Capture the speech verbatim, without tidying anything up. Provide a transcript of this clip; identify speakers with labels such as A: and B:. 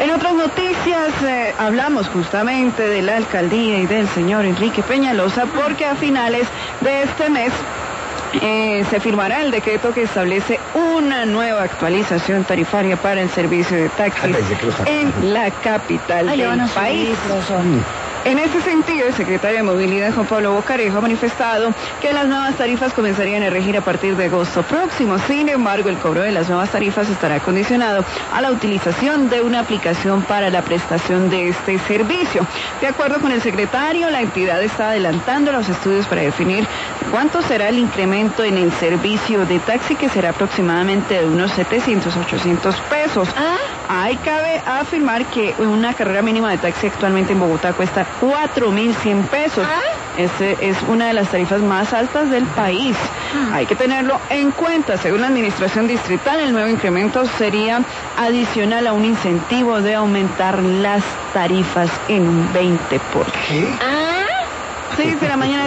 A: En otras noticias, eh, hablamos justamente de la alcaldía y del señor Enrique Peñalosa, porque a finales de este mes Eh, se firmará el decreto que establece una nueva actualización tarifaria para el servicio de taxis en la capital
B: Ay,
A: del país. En este sentido, el secretario de Movilidad, Juan Pablo Bocarejo, ha manifestado que las nuevas tarifas comenzarían a regir a partir de agosto próximo. Sin embargo, el cobro de las nuevas tarifas estará condicionado a la utilización de una aplicación para la prestación de este servicio. De acuerdo con el secretario, la entidad está adelantando los estudios para definir cuánto será el incremento en el servicio de taxi, que será aproximadamente de unos setecientos, ochocientos pesos.
B: ¿Ah?
A: Ahí cabe afirmar que una carrera mínima de taxi actualmente en Bogotá cuesta cuatro mil cien pesos.
B: ¿Ah?
A: Este es una de las tarifas más altas del país.
B: Ah.
A: Hay que tenerlo en cuenta. Según la administración distrital, el nuevo incremento sería adicional a un incentivo de aumentar las tarifas en un veinte por ciento.
B: ¿Ah?
A: seis de la mañana.